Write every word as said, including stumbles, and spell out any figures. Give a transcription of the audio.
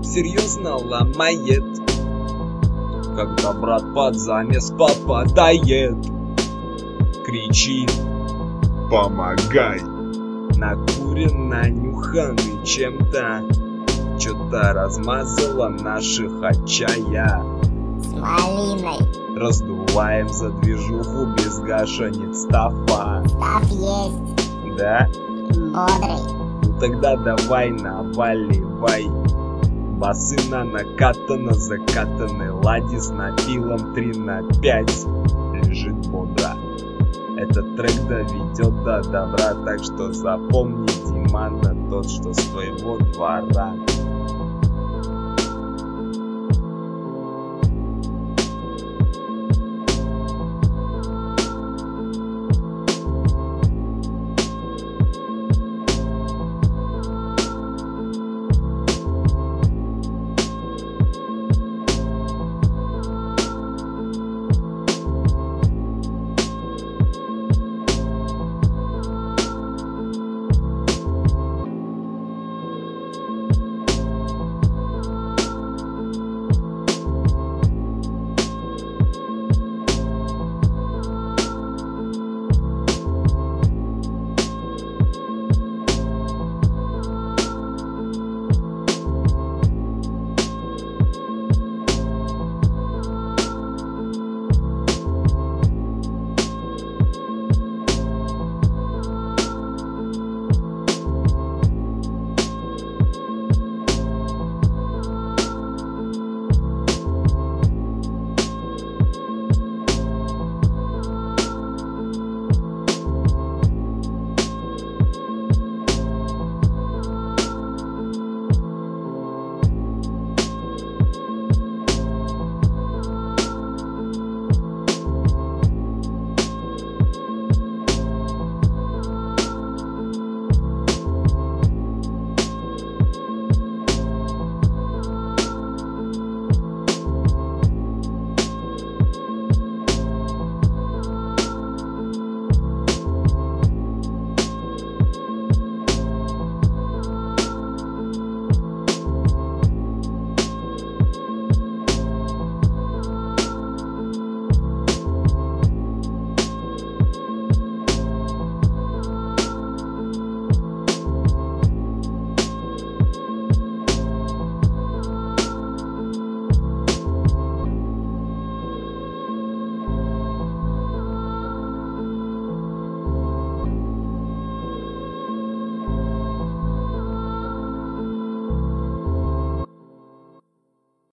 серьезно ломает, когда брат под замес попадает. Кричит: помогай! накурен, нанюханный чем-то, чё-то размазала наших от чая с малиной. Раздуваем за движуху, без гаша нет стафа. Став есть. Да? Бодрый. Ну тогда давай наваливай. Басы на накатано, закатанный лади с напилом три на пять. Лежит бодро. Этот трек доведет до добра, так что запомни, Димана тот, что с твоего двора.